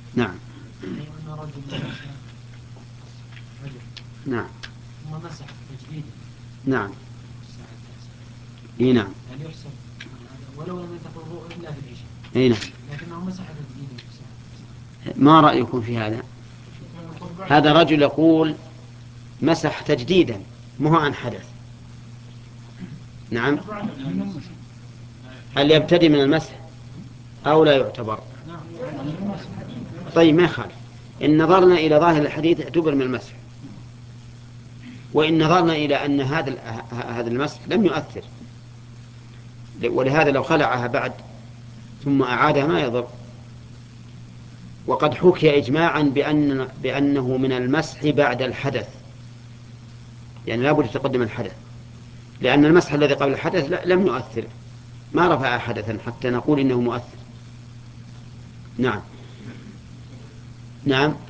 نعم. أن رجل نعم. ثم مسح تجديدا. نعم. اي نعم. يعني يحسب ولو لم يتقروا إلا في العشاء. اي نعم. لكنه مسح تجديدا. ما رأيكم في هذا؟ هذا رجل يقول مسح تجديدا مو عن حدث. نعم. هل يبتدي من المسح أو لا يعتبر؟ طيب ما يخالف، إن نظرنا إلى ظاهر الحديث اعتبر من المسح، وإن نظرنا إلى أن هذا المسح لم يؤثر، ولهذا لو خلعها بعد ثم أعادها ما يضر. وقد حكي إجماعا بأنه من المسح بعد الحدث، يعني لا بد تقدم الحدث، لأن المسح الذي قبل الحدث لم يؤثر، ما رفع حدثا حتى نقول إنه مؤثر. نعم. نعم.